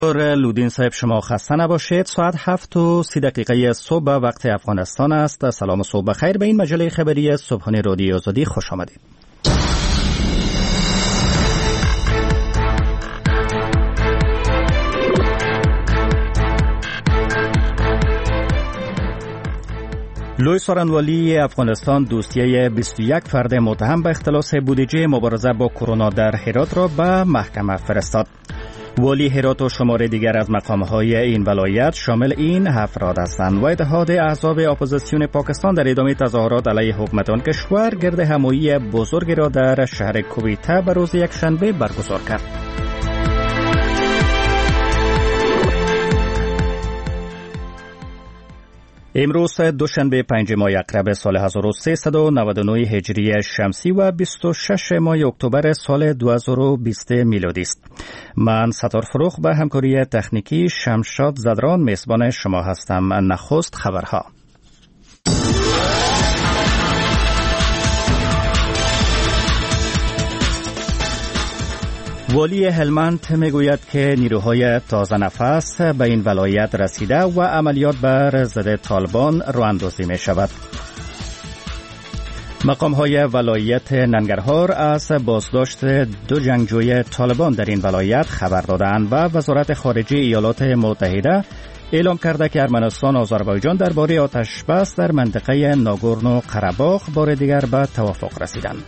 لودین صاحب شما خسته نباشید. ساعت 7:30 صبح وقت افغانستان است. سلام صبح بخیر. به این مجله خبری صبحانه رادیو آزادی خوش آمدید. لوی سارنوالی افغانستان دوسیه 21 فرد متهم به اختلاس بودجه مبارزه با کرونا در هرات را به محکمه فرستاد. والی هرات و شمار دیگر از مقامهای این ولایت شامل این افراد هستند و اتحاد احزاب اپوزیسیون پاکستان در ادامه تظاهرات علیه حکومت آن کشور گرد همایی بزرگی را در شهر کویته به روز یکشنبه برگزار کرد. امروز دوشنبه 5 ماه اکرب سال 1399 هجری شمسی و 26 ماه اکتبر سال 2020 میلادی است. من ستار فروخ به همکاری تکنیکی شمشاد زدران میزبان شما هستم. نخست خبرها. والی هلمند میگوید که نیروهای تازه نفس به این ولایت رسیده و عملیات بر ضد طالبان راه اندازی می شود. مقامهای ولایت ننگرهار از بازداشت 2 جنگجوی طالبان در این ولایت خبر دادند و وزارت خارجه ایالات متحده اعلام کرده که ارمنستان و آذربایجان درباره آتش بس در منطقه ناگورنو قره‌باغ بار دیگر به توافق رسیدند.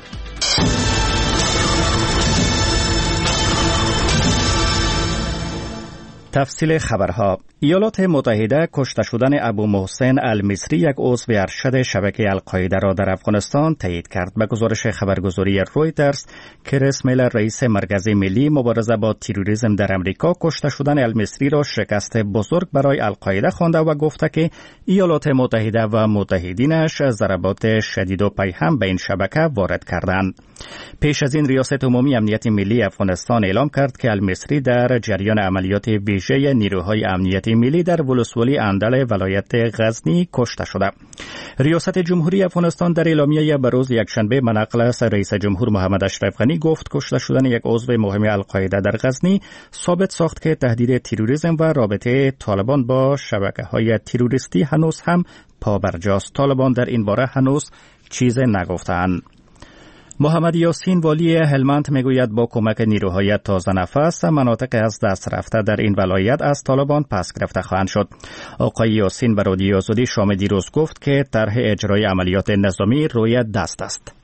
تفصیل خبرها. ایالات متحده کشته شدن ابو محسن المصری یک عضو ارشد شبکه القاعده را در افغانستان تایید کرد. به گزارش خبرگزاری رویترز، کریس میلر رئیس مرکز ملی مبارزه با تروریسم در امریکا کشته شدن المصری را شکست بزرگ برای القاعده خوانده و گفته که ایالات متحده و متحدینش ضربات شدید و پیهم به این شبکه وارد کردند. پیش از این ریاست عمومی امنیت ملی افغانستان اعلام کرد که المصری در جریان عملیات ویژه نیروهای امنیت ملی در ولسوالی اندل ولایت غزنی کشته شده. ریاست جمهوری افغانستان در اعلامیه به روز یکشنبه منقل از رئیس جمهور محمد اشرف غنی گفت کشته شدن یک عضو مهم القاعده در غزنی ثابت ساخت که تهدید تروریسم و رابطه طالبان با شبکه‌های تروریستی هنوز هم پابرجاست. طالبان در این باره هنوز چیز نگفتند. محمد یاسین والی هلمند میگوید با کمک نیروهای تازه نفس مناطق از دست رفته در این ولایت از طالبان پس گرفته خواهند شد. آقای یاسین به رادیو آزادی شام دیروز گفت که طرح اجرای عملیات نظامی روی دست است.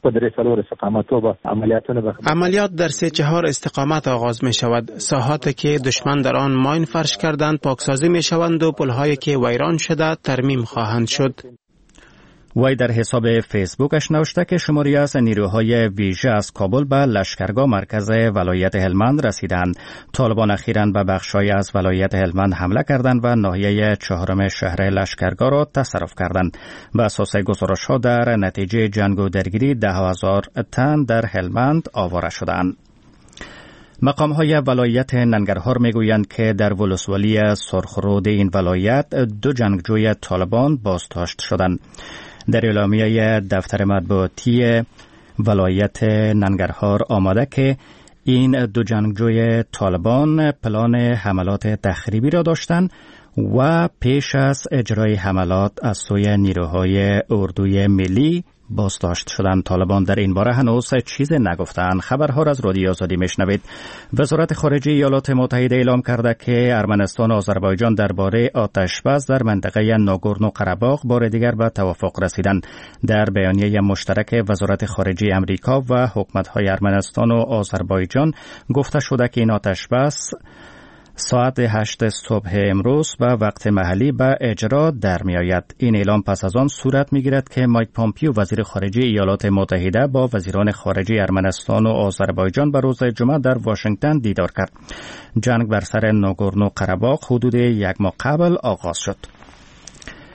عملیات در 3-4 استقامت آغاز می شود. ساحاتی که دشمن در آن ماین فرش کردند پاکسازی می شوند و پلهایی که ویران شده ترمیم خواهند شد. وی در حساب فیسبوکش نوشته که شماری از نیروهای ویژه از کابل به لشکرگاه مرکز ولایت هلمند رسیدند. طالبان اخیراً به بخش‌های از ولایت هلمند حمله کردند و ناحیه 4 شهر لشکرگاه را تصرف کردند. به اساس گزارش‌ها در نتیجه جنگ و درگیری 10,000 تن در هلمند آواره شدند. مقام‌های ولایت ننگرهار میگویند که در ولسوالی سرخرود این ولایت 2 جنگجوی طالبان بازداشت شدند. در اعلامیه دفتر مطبوعاتی ولایت ننگرهار آمده که این 2 جنگجوی طالبان پلان حملات تخریبی را داشتند و پیش از اجرای حملات از سوی نیروهای اردوی ملی بازداشت شدند. طالبان در این باره هنوز چیز نگفتند. خبرها را از رادیو آزادی میشنوید. وزارت خارجه ایالات متحده اعلام کرده که ارمنستان و آذربایجان درباره آتش‌بس در منطقه ناگورنو قره‌باغ بار دیگر به توافق رسیدند. در بیانیه مشترک وزارت خارجه امریکا و حکومت‌های ارمنستان و آذربایجان گفته شده که این آتش‌بس ساعت 8 صبح امروز به وقت محلی به اجرا در می آید. این اعلام پس از آن صورت می گیرد که مایک پامپیو وزیر خارجه ایالات متحده با وزیران خارجه ارمنستان و آذربایجان به روز جمعه در واشنگتن دیدار کرد. جنگ بر سر ناگورنو قره‌باغ حدود 1 ماه قبل آغاز شد.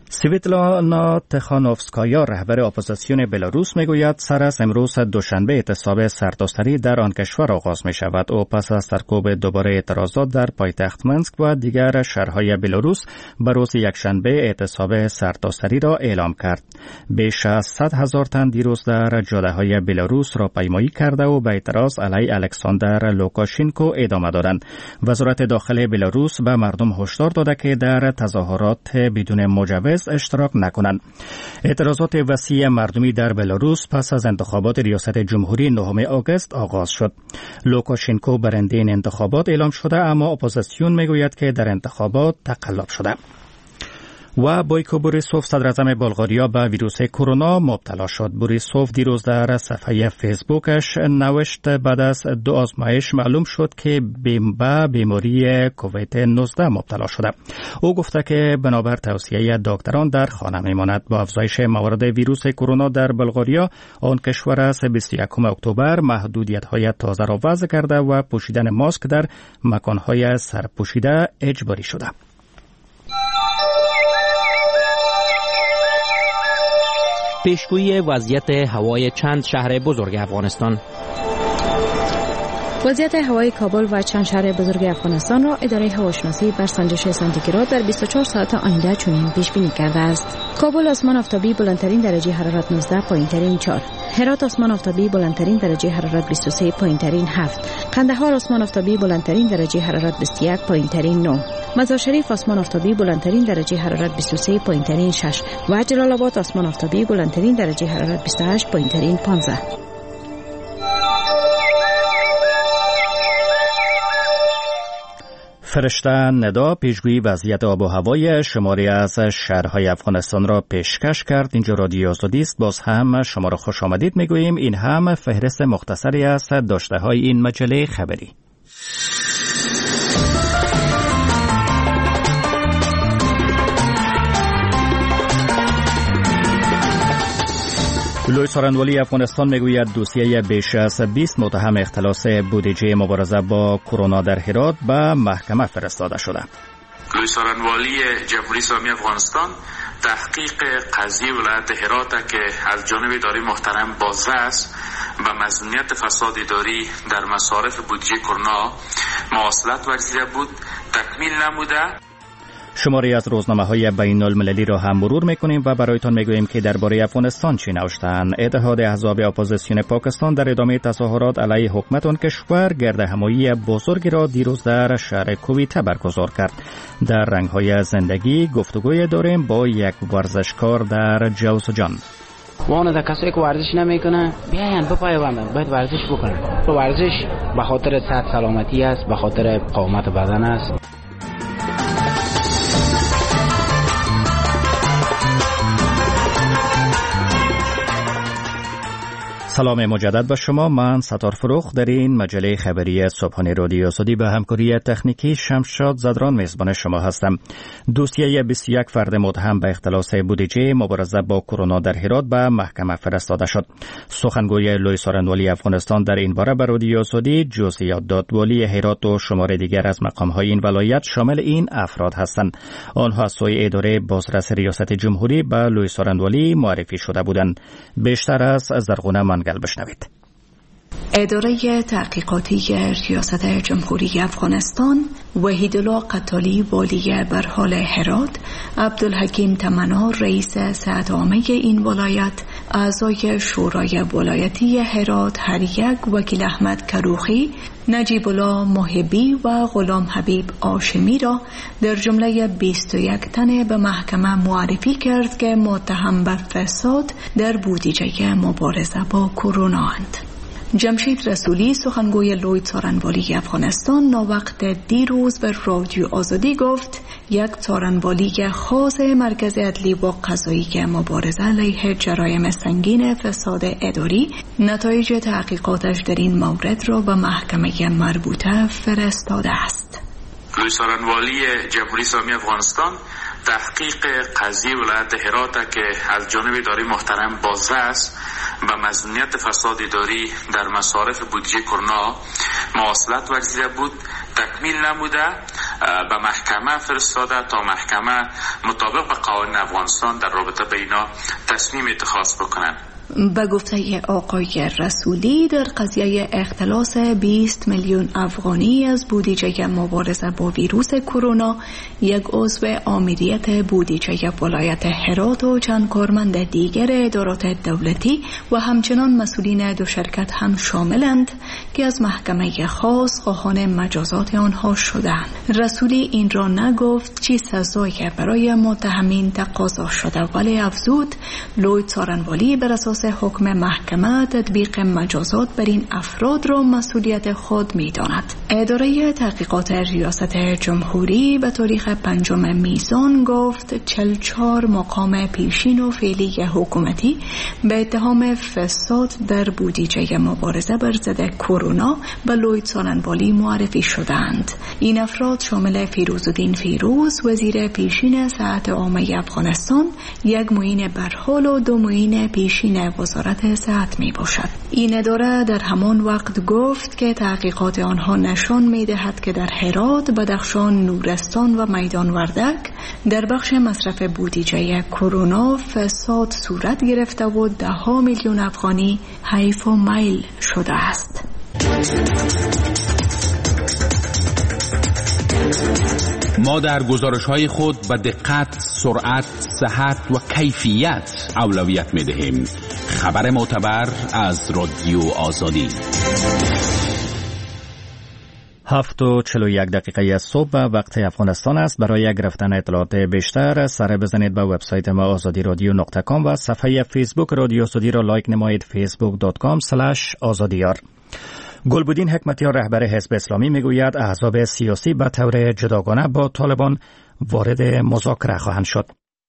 سویتلانا تخانوفسکایا رهبر اپوزیسیون بلاروس میگوید سر از امروز دوشنبه اعتصاب سرتاسری در آن کشور آغاز می شود. او پس از سرکوب دوباره اعتراضات در پایتخت منسک و دیگر شهرهای بلاروس به روز یکشنبه اعتصاب سرتاسری را اعلام کرد. بیش از 100,000 تن دیروز در جاده‌های بلاروس را پیمایی کرده و به اعتراض علیه الکساندر لوکاشینکو ادامه دادند. وزارت داخلی بلاروس به مردم هشدار داده که در تظاهرات بدون مجوز اشتراک نکنند. اعتراضات وسیع مردمی در بلاروس پس از انتخابات ریاست جمهوری 9 آگوست آغاز شد. لوکاشینکو برنده این انتخابات اعلام شده، اما اپوزیسیون میگوید که در انتخابات تقلب شده. و بویکو بوریسوف صدراعظم بلغاریا به ویروس کرونا مبتلا شد. بوریسوف دیروز در صفحه فیسبوکش نوشت بعد از 2 آزمایش معلوم شد که به بیماری کووید 19 مبتلا شده. او گفته که بنابر توصیه دکتران در خانه میماند. با افزایش موارد ویروس کرونا در بلغاریا، آن کشور از 21 اکتبر محدودیت‌های تازه را وضع کرده و پوشیدن ماسک در مکان‌های سرپوشیده اجباری شده. پیشگویی وضعیت هوای چند شهر بزرگ افغانستان. وضعیت هوای کابل و چند شهر بزرگ افغانستان را اداره هواشناسی بر سنجش سانتیگراد در 24 ساعت آینده چنین پیش بینی کرده است. کابل آسمان آفتابی بلندترین درجه حرارت 19، پایینترین 4. هرات آسمان آفتابی بلندترین درجه حرارت 23، پایینترین 7. قندهار آسمان آفتابی بلندترین درجه حرارت 21، پایینترین 9. مزار شریف آسمان آفتابی بلندترین درجه حرارت 23، پایینترین 6 و جلال آباد آسمان آفتابی بلندترین درجه حرارت 28، پایینترین 15. فرشته ندا پیشگویی وضعیت آب و هوای شماری از شهرهای افغانستان را پیشکش کرد. اینجا رادیو آزادی است. باز هم شما را خوش آمدید میگوییم. این هم فهرست مختصری از داشته‌های این مجله خبری. لوی سارنوالی افغانستان میگوید دوسیه بیش از 20 متهم اختلاس بودجه مبارزه با کرونا در هرات به محکمه فرستاده شده. لوی سارنوالی جمهوری اسلامی افغانستان تحقیق قضیه ولایت هرات که از جانب اداره محترم بازرس است به مظنونیت فساد اداری در مصارف بودجه کرونا مواصلت ورزیده بود تکمیل نموده. شماری از روزنامه‌های بین‌المللی را هم مرور می‌کنیم و برایتان می‌گوییم که درباره افغانستان چی نوشتند. اتحاد احزاب اپوزیسیون پاکستان در ادامه تظاهرات علیه حکومت آن کشور گردهمایی بزرگی را دیروز در شهر کویته برگزار کرد. در رنگ‌های زندگی گفتگوی داریم با یک ورزشکار در جوزجان. وانه در کسایی که ورزش نمیکنه بیاین بپایوندن، باید ورزش بکنن. تو ورزش به خاطر صحت سلامتی است، به خاطر قامت بدن است. سلام مجدد به شما. من ستار فروخ در این مجله خبری صبحانه رادیو آزادی به همکاری تکنیکی شمشاد زدران میزبان شما هستم. دوسیه 21 فرد متهم به اختلاس بودجه مبارزه با کرونا در هرات به محکمه فرستاده شد. سخنگوی لوی سارنوالی افغانستان در این باره به رادیو آزادی جزئیات داد. والی هرات و شمار دیگر از مقام‌های این ولایت شامل این افراد هستند. آنها از سوی اداره بازرس ریاست جمهوری به لوی سارنوالی معرفی شده بودند. بیشتر از زرغونه منگل بشنوید. اداره تحقیقاتی ریاست جمهوری افغانستان، وحیدالله قتالی والی برحال هرات، عبدالحکیم تمنا رئیس سعد عامه این ولایت، اعضای شورای ولایتی هرات هر یک، وکیل احمد کروخی، نجیب الله محبی و غلام حبیب آشمی را در جمله 21 تن به محکمه معرفی کرد که متهم به فساد در بودجه مبارزه با کرونا اند. جمشید رسولی سخنگوی لوی سارنوالی افغانستان ناوقت دیروز به رادیو آزادی گفت یک سارنوالی خاص مرکز عدلی و قضایی مبارزه علیه جرایم سنگین فساد اداری نتایج تحقیقاتش در این مورد را به محکمه مربوطه فرستاده است. لوی سارنوالی جمهوری اسلامی افغانستان تحقیق قضیه ولایت هرات که از جانب اداره محترم بازرس به مظنونیت فساد اداری در مصارف بودجه کرونا مواصلت ورزیده بود تکمیل نموده به محکمه فرستاده تا محکمه مطابق به قوانین افغانستان در رابطه به اینا تصمیم اتخاذ بکنن. به گفته آقای رسولی در قضیه اختلاس 20 میلیون افغانی از بودجه مبارزه با ویروس کرونا، یک عضو آمریت بودجه ولایت هرات و چند کارمند دیگر ادارات دولتی و همچنان مسئولین دو شرکت هم شاملند که از محکمه خاص خواهان مجازات آنها شدند. رسولی این را نگفت چی سزایی برای متهمین تقاضا شده، ولی افزود لوید سارنوالی بر اساس حکم محکمه تطبیق مجازات بر این افراد را مسئولیت خود می‌داند. اداره تحقیقات ریاست جمهوری به تاریخ 5 میزان گفت 44 مقام پیشین و فعلی حکومتی به اتهام فساد در بودجه مبارزه بر ضد کرونا به لوید سارنوالی معرفی شدند. این افراد شامل فیروزالدین فیروز وزیر پیشین صحت عامه افغانستان، یک معین برحال و 2 معین پیشین وزارت صحت می باشد. این اداره در همان وقت گفت که تحقیقات آنها نشان می دهد که در هرات، بدخشان، نورستان و میدان وردک در بخش مصرف بودجه کرونا فساد صورت گرفته و 10 میلیون افغانی حیف و میل شده است. ما در گزارش‌های خود به دقت، سرعت، صحت و کیفیت اولویت می‌دهیم. خبر معتبر از رادیو آزادی. 7:41 صبح وقت افغانستان است. برای گرفتن اطلاعات بیشتر سر بزنید به وبسایت ما azadiradio.com و صفحه فیسبوک رادیو آزادی را لایک نمایید facebook.com/azadiyar. گلبدین حکمتیار رهبر حزب اسلامی میگوید احزاب سیاسی به طور جداگانه با طالبان وارد مذاکره خواهند شد.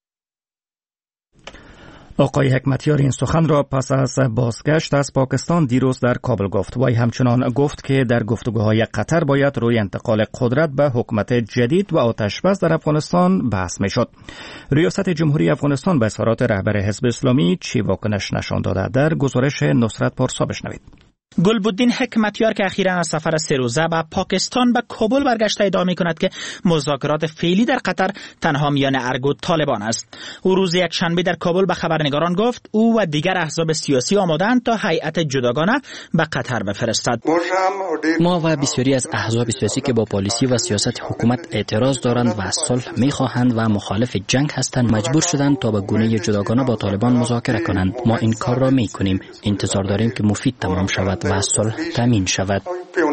آقای حکمتیار این سخن را پس از بازگشت از پاکستان دیروز در کابل گفت. وی همچنان گفت که در گفتگوهای قطر باید روی انتقال قدرت به حکومت جدید و آتشبس در افغانستان بحث میشد. ریاست جمهوری افغانستان به اظهارات رهبر حزب اسلامی چی واکنش نشان داده؟ در گزارش نصرت پارسا بشنوید. گلبدین حکمتیار که اخیراً از سفر 3 روزه به پاکستان به کابل برگشته ادعا می‌کند که مذاکرات فعلی در قطر تنها میان ارگ و طالبان است. او روز یکشنبه در کابل به خبرنگاران گفت او و دیگر احزاب سیاسی آماده‌اند تا هیئت جداگانه به قطر بفرستد. ما و بسیاری از احزاب سیاسی که با پالیسی و سیاست حکومت اعتراض دارند و صلح می‌خواهند و مخالف جنگ هستند مجبور شدند تا به گونه جداگانه با طالبان مذاکره کنند. ما این کار را می‌کنیم. انتظار داریم که مفید تمام شود و صلح تامین شود.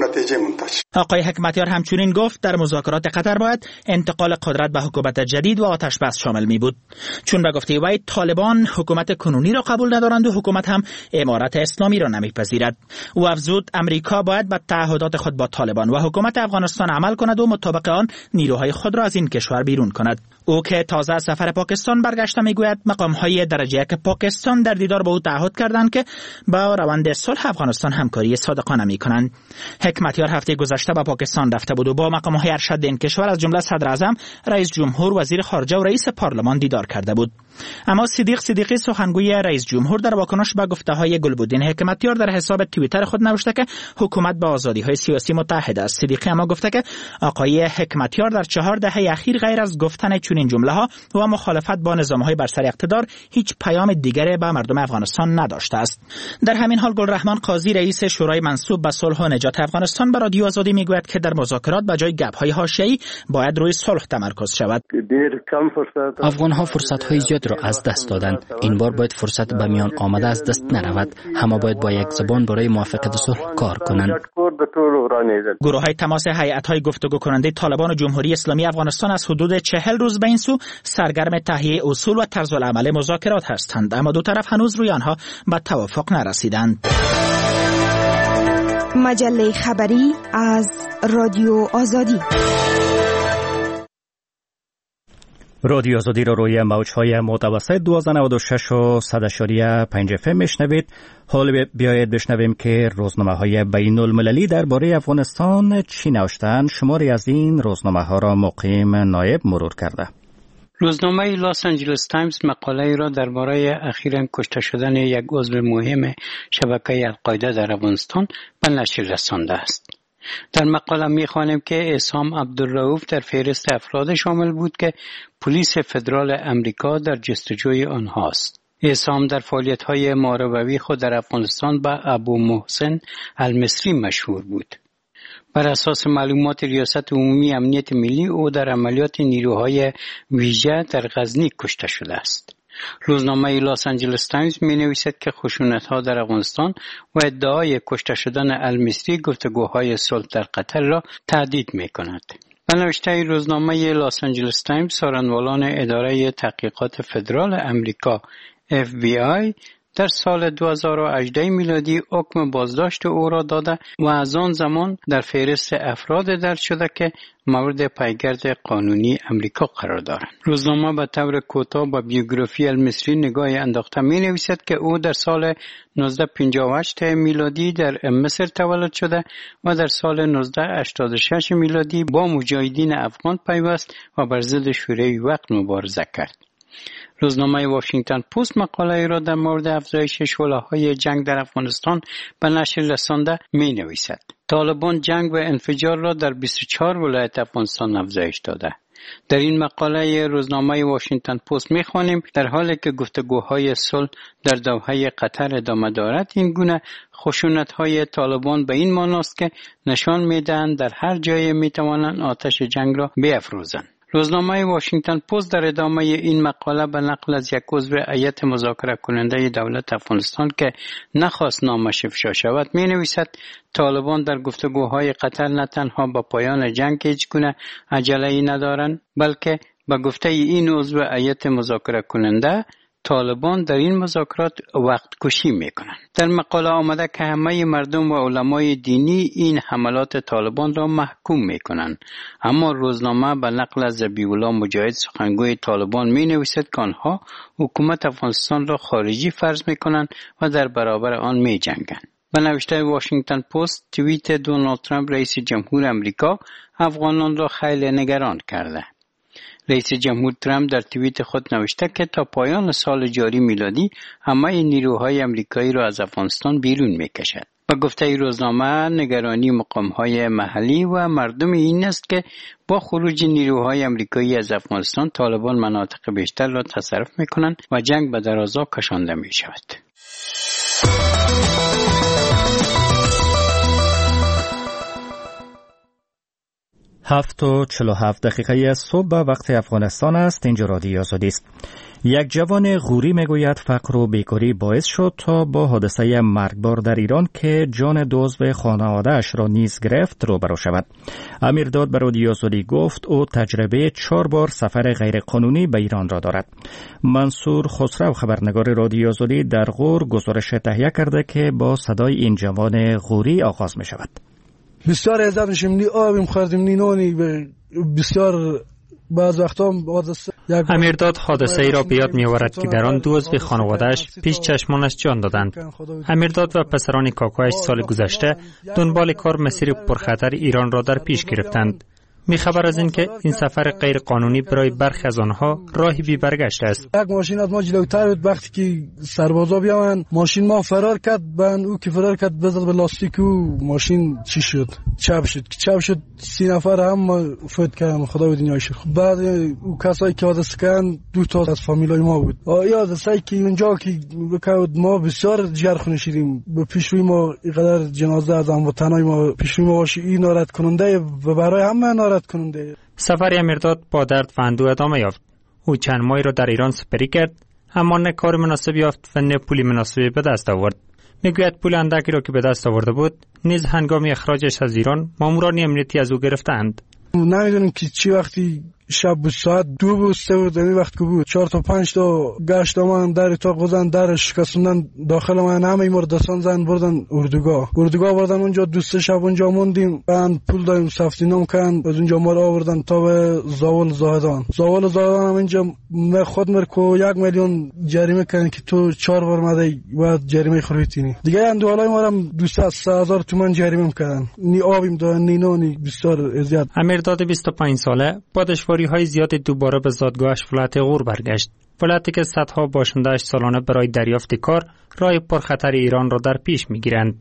آقای حکمتیار همچنین گفت در مذاکرات قطر باید انتقال قدرت به حکومت جدید و آتشبس شامل می بود. چون به گفته وی طالبان حکومت کنونی را قبول ندارند و حکومت هم امارت اسلامی را نمیپذیرد. او افزود امریکا باید به تعهدات خود با طالبان و حکومت افغانستان عمل کند و مطابق آن نیروهای خود را از این کشور بیرون کند. او که تازه از سفر پاکستان برگشته میگوید مقام‌های درجه یک پاکستان در دیدار با او تعهد کردند که با روند صلح افغانستان همکاری صادقانه می‌کنند. حکمتیار هفته گذشته به پاکستان رفته بود و با مقام‌های ارشد این کشور از جمله صدر اعظم، رئیس جمهور، وزیر خارجه و رئیس پارلمان دیدار کرده بود. اما صدیقی سخنگوی رئیس جمهور در واکنش به گفته‌های گلبدین حکمتیار در حساب توییتر خود نوشته که حکومت با آزادی‌های سیاسی متحد است. صدیقی اما گفته که آقای حکمتیار در 4 دهه اخیر غیر از گفتن چنین جمله‌ها و مخالفت با نظام‌های بر سر اقتدار هیچ پیام دیگری به مردم افغانستان نداشته است. در همین حال گلرحمان قاضی رئیس شورای منصوب به صلح و نجات افغانستان به رادیو آزادی میگوید که در مذاکرات به جای گپ‌های حاشیه‌ای باید روی صلح تمرکز شود. افغان‌ها فرصت‌های زیاد را از دست دادند. این بار باید فرصت به میان آمده از دست نرود. همه باید با یک زبان برای موافقت صلح کار کنند. گروه‌های تماس هیئت‌های گفتگو کننده طالبان و جمهوری اسلامی افغانستان از حدود 40 روز به این سو سرگرم تهیه اصول و طرزالعمل مذاکرات هستند، اما دو طرف هنوز روی آنها به توافق نرسیدند. مجله خبری از رادیو آزادی. رادیو آزادی را روی موج‌های متوسط 1296 و 100.5 FM میشنوید. حال بیایید بشنویم که روزنامه‌های بین‌المللی درباره افغانستان چی نوشتند. شماری از این روزنامه‌ها را مقیم نایب مرور کرده. روزنامه لاس آنجلس تایمز مقاله را درباره اخیراً کشته شدن یک عضو مهم شبکه القاعده در افغانستان به نشر رسانده است. در مقاله می‌خوانیم که عصام عبدالرؤوف در فهرست افراد شامل بود که پلیس فدرال امریکا در جستجوی آنهاست. عصام در فعالیت‌های ماربوی خود در افغانستان به ابو محسن المصری مشهور بود. بر اساس معلومات ریاست عمومی امنیت ملی او در عملیات نیروهای ویژه در غزنی کشته شده است. روزنامه لاس آنجلس تایمز می نویسد که خشونت‌ها در افغانستان و ادعای کشته شدن المصری گفتگوهای صلح در قطر را تهدید می کند. به نوشته روزنامه لاس آنجلس تایمز، سارنوالان اداره تحقیقات فدرال امریکا FBI در سال 2018 میلادی حکم بازداشت او را داده و از آن زمان در فهرست افراد درج شده که مورد پیگرد قانونی امریکا قرار دارند. روزنامه به طور کوتاه به بیوگرافی المصری نگاه انداخته می نویسد که او در سال 1958 میلادی در مصر تولد شده و در سال 1986 میلادی با مجاهدین افغان پیوست و بر ضد شوروی وقت مبارزه کرد. روزنامه واشنگتن پست مقاله را در مورد افزایش شعله‌های جنگ در افغانستان به نشر رسانده می نویسد. طالبان جنگ و انفجار را در 24 ولایت افغانستان افزایش داده. در این مقاله روزنامه واشنگتن پست می خوانیم در حالی که گفتگوهای صلح در دوحه قطر ادامه دارد، این گونه خشونت‌های طالبان به این معناست که نشان می‌دهند در هر جای می‌توانند آتش جنگ را بیفروزند. روزنامه واشنگتن پست در ادامه این مقاله به نقل از یک عضو هیئت مذاکره کننده دولت افغانستان که نخواست نامش افشا شود می نویسد طالبان در گفتگوهای قطر نه تنها با پایان جنگ هیچ گونه عجله‌ای ندارند، بلکه به گفته این عضو هیئت مذاکره کننده طالبان در این مذاکرات وقت کشی میکنند. در مقاله آمده که همه مردم و علمای دینی این حملات طالبان را محکوم میکنند، اما روزنامه به نقل از ذبیح‌الله مجاهد سخنگوی طالبان می نویسد که آنها حکومت افغانستان را خارجی فرض میکنند و در برابر آن می جنگند. به نوشته واشنگتن پست، توییت دونالد ترامپ رئیس جمهور امریکا افغانان را خیلی نگران کرده. رئیس جمهور ترامپ در توییت خود نوشته که تا پایان سال جاری میلادی همه نیروهای امریکایی را از افغانستان بیرون میکشد. و گفته روزنامه نگرانی مقامهای محلی و مردم این است که با خروج نیروهای امریکایی از افغانستان طالبان مناطق بیشتر را تصرف میکنند و جنگ به درازا کشانده میشود. 7:47 صبح به وقت افغانستان است. اینجا رادیو آزادی است. یک جوان غوری میگوید فقر و بیکاری باعث شد تا با حادثه مرگبار در ایران که جان دو عضو خانواده‌اش را نیز گرفت روبرو شود. امیرداد به رادیو آزادی گفت او تجربه 4 بار سفر غیرقانونی به ایران را دارد. منصور خسرو خبرنگار رادیو آزادی در غور گزارش تهیه کرده که با صدای این جوان غوری آغاز می شود. بسیار عزت میشیم، نی آبیم خوردیم نی نانی، بسیار بعض وقتا امیرداد حادثه ای را بیاد می‌آورد که در آن 2 عضو خانواده‌اش پیش چشمانش جان دادند. امیرداد و پسران کاکایش سال گذشته دنبال کار مسیر پرخطر ایران را در پیش گرفتند. می‌خبر از این که این سفر غیر قانونی برای برخی از آنها راهی بی برگشت است. یک ماشین از ما جلوتر بود، وقتی که سربازا بیامن ماشین ما فرار کرد، بعد او که فرار کرد بزد به لاستیک و ماشین چی شد؟ چپ شد 3 نفر هم فوت کردن، خدا به دنیای شد. بعد او کسایی که حادثه کردن 2 تا از فامیلای ما بود. حادثه‌ای که اونجا که بکود ما بسیار جرخونه شدیم. به پیشروی ما اینقدر جنازه از هموطنای ما پیشروی ما باشه، این ناراحت کننده و برای همه ناراحت کننده. سفر امیرداد با درد و اندوه ادامه یافت. او چند ماهی را در ایران سپری کرد، اما نه کار مناسب یافت و نه پولی مناسبی به دست آورد. میگوید پول اندکی را که به دست آورده بود نیز هنگام اخراجش از ایران ماموران امنیتی از او گرفتند. نمیدونم که چی وقتی شب بود، ساعت 2 بود 3 بود، این وقت که بود 4 تا 5 تا گشت آمدن در اتاق بزن، در شکستوندن داخل من، همه ما رو دستان زن بردن اردوگاه بردن اونجا 2-3 شب اونجا موندیم. بعد پول دادیم سفتینام کردن، از اونجا ما رو آوردن تا به زاول زاهدان هم اینجا خود مرکو 1 میلیون جریمه کردن که تو 4 بار مدی بعد جریمه خریدینی دیگه. اندوالای ما هم 200,000 تومان جریمه کردن، نی آبیم دادن نی نانی، بسیار اذیت. امیرداد 25 ساله با های زیاد دوباره به زادگاهش ولایت غور برگشت. ولایتی که صدها باشنده‌اش سالانه برای دریافت کار راه پرخطر ایران را در پیش می‌گیرند.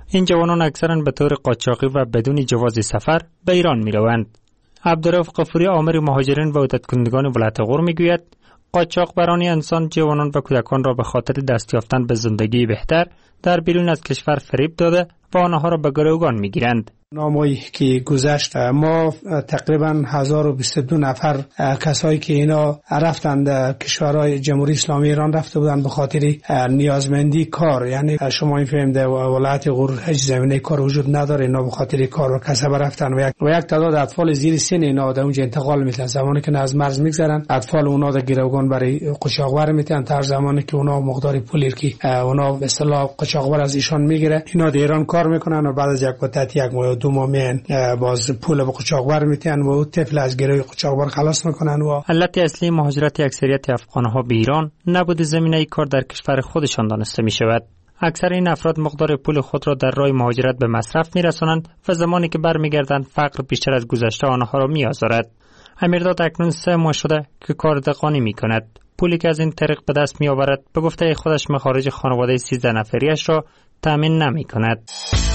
این جوانان اکثرا به طور قاچاقی و بدون جواز سفر به ایران می روند. عبدالرؤف غفوری آمر مهاجرین و عودت کنندگان ولایت غور می گوید قاچاق برانی انسان جوانان و کودکان را به خاطر دست یافتن به زندگی بهتر در بیرون از کشور فریب داده و آنها را به گروگان می گیرند. نامه‌ای که گذشت ما تقریبا 1022 نفر کسایی که اینا رفتند کشورهای جمهوری اسلامی ایران رفته بودند به خاطر نیازمندی کار، یعنی شما این فهمید ولایت غور هیچ زمینه کار وجود نداره، اینا به خاطر کار و کسب رفتن و یک تعداد اطفال زیر سن اینا در اونجا انتقال میتن. زمانی که از مرز میگذرن اطفال اونا در گروگان برای قاچاقبر میتن تا زمانی که اونا مقدار پولی که اونا به اصطلاح قاچاقبر از ایشان میگیره اینا در ایران کار میکنن و بعد از یک مدت یک دو ماه باز پول به قاچاقبر میتن و طفل از گروه قاچاقبر خلاص میکنن. و علت اصلی مهاجرت اکثریت افغانها به ایران نبود زمینه کار در کشور خودشان دانسته می شود. اکثر این افراد مقدار پول خود را در راه مهاجرت به مصرف میرسانند و زمانی که برمیگردند فقر بیشتر از گذشته آنها را میآزارد. امیرداد اکنون 3 ماه شده که کار دهقانی میکند. پولی که از این طریق به دست میآورد به گفته خودش مخارج خانواده 13 نفریش را تامین نمیکند.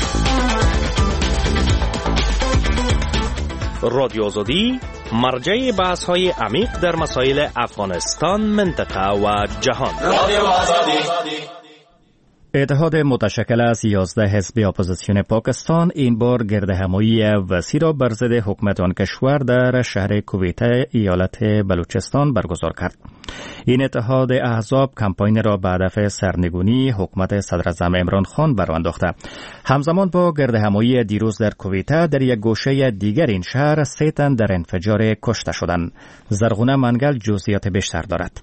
رادیو آزادی مرجع بحث‌های عمیق در مسائل افغانستان، منطقه و جهان. رادیو آزادی. اتحاد متشکل از 11 حزب اپوزیسیون پاکستان این بار گردهمایی وسیع را بر ضد حکومت آن کشور در شهر کویته ایالت بلوچستان برگزار کرد. این اتحاد احزاب کمپاین را به هدف سرنگونی حکومت صدراعظم عمران خان برانداخته. همزمان با گردهمایی دیروز در کویته در یک گوشه دیگر این شهر 3 تن در انفجار کشته شدند. زرغونه منگل جزئیات بیشتر دارد.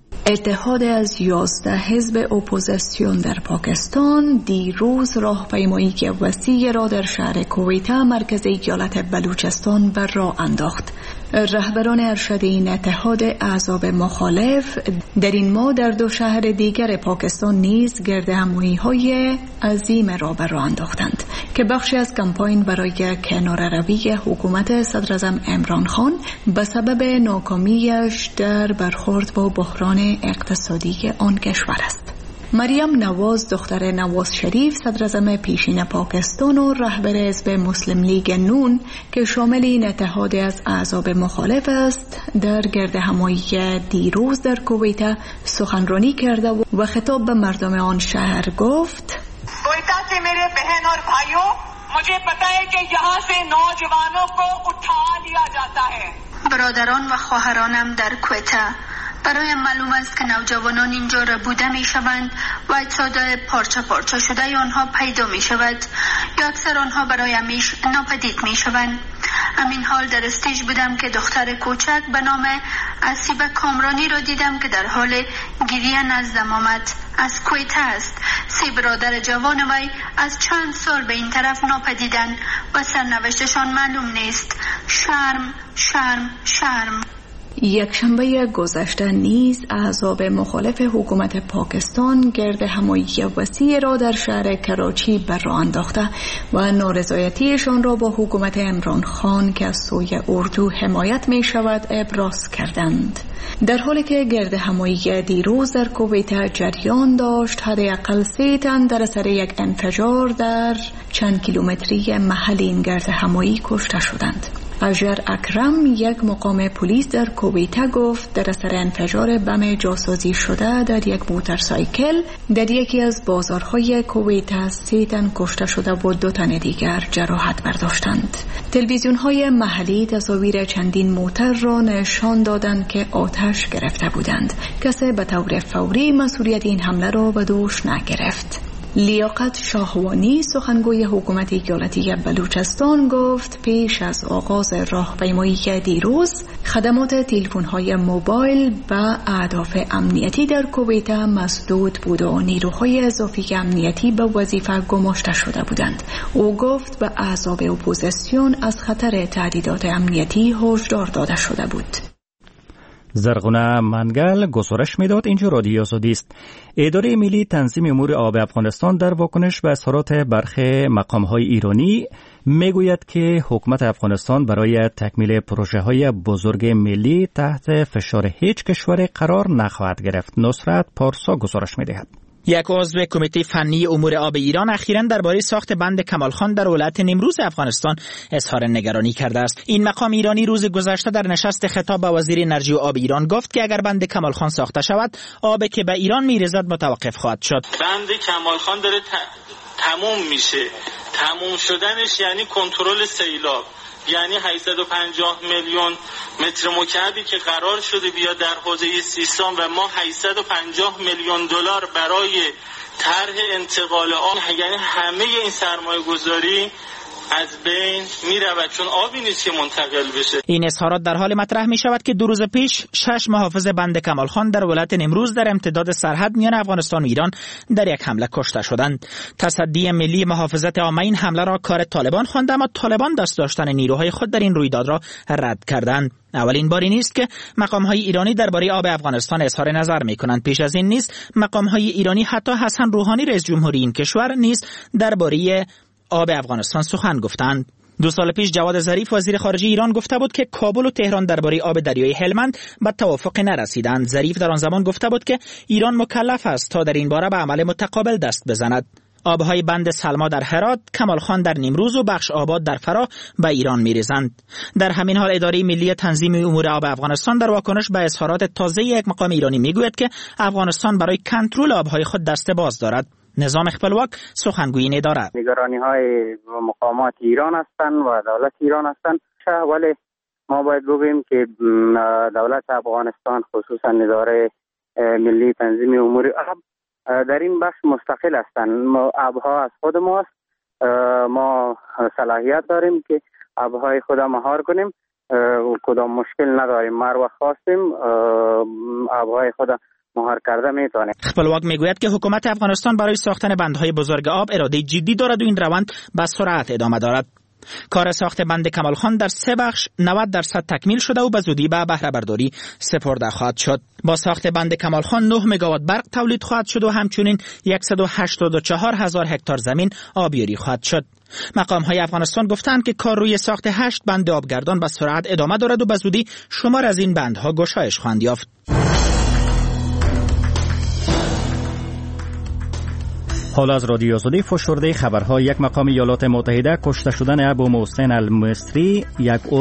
اتحاد از 11 حزب اپوزیسیون در پاکستان دیروز راهپیمایی وسیع را در شهر کویته مرکز ایالت بلوچستان بر راه انداخت. رهبران ارشد این اتحاد احزاب مخالف در این ماه در 2 شهر دیگر پاکستان نیز گردهمایی‌های عظیم را بر راه انداختند که بخشی از کمپاین برای کناره‌روی حکومت صدراعظم عمران خان به سبب ناکامیش در برخورد با بحران اقتصادی آن کشور است. مریم نواز دختر نواز شریف صدراعظم پیشین پاکستان و رهبر حزب مسلم لیگ نون که شامل این اتحاد از احزاب مخالف است در گردهمایی دیروز در کویته سخنرانی کرده و خطاب به مردم آن شهر گفت: کویته سے میرے بہن اور بھائیوں مجھے پتہ ہے کہ یہاں سے نوجوانوں کو اٹھا لیا جاتا ہے. برادران و خواهرانم در کویته، برای معلوم است که نوجوانان اینجا ربوده می شوند و اجساد پارچه پارچه شده آنها پیدا می شود یا اکثر آنها برای همیشه ناپدید می شوند. همین حال در استیج بودم که دختر کوچک به نام اسیبه کامرانی را دیدم که در حال گریه نزدم آمد. از کویته است. 3 برادر جوان وی از چند سال به این طرف ناپدیدند و سرنوشتشان معلوم نیست. شرم شرم شرم. یک شنبه گذشته نیز احزاب مخالف حکومت پاکستان گردهمایی وسیع را در شهر کراچی بر راه انداخته و نارضایتیشان را با حکومت عمران خان که از سوی اردو حمایت می شود ابراز کردند. در حالی که گردهمایی دیروز در کویته جریان داشت، حداقل 3 تن در اثر یک انفجار در چند کیلومتری محل این گردهمایی کشته شدند. اجر اکرم یک مقام پلیس در کویته گفت در اثر انفجار بم جاسازی شده در یک موتورسایکل در یکی از بازارهای کویته 3 تن کشته شده و 2 تن دیگر جراحت برداشتند. تلویزیون‌های محلی تصاویر چندین موتر را نشان دادند که آتش گرفته بودند. کسی به طور فوری مسئولیت این حمله را به دوش نگرفت. لیاقت شاهوانی سخنگوی حکومت ایالتی بلوچستان گفت پیش از آغاز راهپیمایی دیروز خدمات تلفن‌های موبایل به اهداف امنیتی در کویته مسدود بود و نیروهای اضافی امنیتی به وظیفه گماشته شده بودند. او گفت به احزاب اپوزیسیون از خطر تهدیدات امنیتی هشدار داده شده بود. زرغونه منگل گزارش میداد. اینجا رادیو آزادی است. اداره ملی تنظیم امور آب افغانستان در واکنش به اظهارات برخی مقام‌های ایرانی میگوید که حکومت افغانستان برای تکمیل پروژه‌های بزرگ ملی تحت فشار هیچ کشور قرار نخواهد گرفت. نصرت پارسا گزارش میدهد. یک عضو کمیته فنی امور آب ایران اخیراً درباره ساخت بند کمال خان در ولایت نیمروز افغانستان اظهار نگرانی کرده است. این مقام ایرانی روز گذشته در نشست خطاب به وزیر انرژی و آب ایران گفت که اگر بند کمال خان ساخته شود، آبی که به ایران میرسد متوقف خواهد شد. بند کمال خان داره تموم میشه. تموم شدنش یعنی کنترل سیلاب، یعنی 850 میلیون متر مکعبی که قرار شده بیاد در حوزه سیستان و ما 850 میلیون دلار برای طرح انتقال آب، یعنی همه این سرمایه گذاری از بین می رود، چون آبی نیست که منتقل بشه. این اظهارات در حال مطرح می شود که 2 روز پیش 6 محافظ بند کمال خان در ولایت نیمروز در امتداد سرحد میان افغانستان و ایران در یک حمله کشته شدند. تصدی ملی محافظت عامه این حمله را کار طالبان خواند، اما طالبان دست داشتن نیروهای خود در این رویداد را رد کردند. اولین باری نیست که مقام‌های ایرانی درباره آب افغانستان اظهار نظر می‌کنند. پیش از این نیز مقام‌های ایرانی، حتی حسن روحانی رئیس جمهوری این کشور نیز درباره آب افغانستان سخن گفتند. 2 سال پیش جواد ظریف وزیر خارجه ایران گفته بود که کابل و تهران درباره آب دریای هلمند به توافق نرسیدند. ظریف در آن زمان گفته بود که ایران مکلف است تا در این باره به عمل متقابل دست بزند. آبهای بند سلما در هرات، کمال خان در نیمروز و بخش آباد در فراه به ایران می‌ریزند. در همین حال اداره ملی تنظیم امور آب افغانستان در واکنش به اظهارات تازه یک مقام ایرانی میگوید که افغانستان برای کنترل آبهای خود دست باز دارد. نظام خپلواک سخنگویی ندارد. نگرانی‌های مقامات ایران هستند و دولت ایران هستند، ولی ما باید بگوییم که دولت افغانستان خصوصا اداره ملی تنظیم امور آب در این بخش مستقل هستند. آبها از خود ماست، ما صلاحیت داریم که آبهای خود مهار کنیم، کدام مشکل نداریم. ما رو خواستیم آبهای خود مهار کرده میتونه. خپلواک میگوید که حکومت افغانستان برای ساختن بندهای بزرگ آب اراده جدی دارد و این روند به سرعت ادامه دارد. کار ساخت بند کمال خان در 3 بخش 90% تکمیل شده و به زودی به بهره برداری سپرده خواهد شد. با ساخت بند کمال خان 9 مگاوات برق تولید خواهد شد و همچنین 184,000 هکتار زمین آبیاری خواهد شد. مقام های افغانستان گفتند که کار روی ساخت 8 بند آبگردان به سرعت ادامه دارد و به زودی شمار از این بندها گشایش خواهند یافت. حال از رادیو آزادی فشرده خبرها. یک مقام ایالات متحده کشته شدن ابو محسن المصری، یک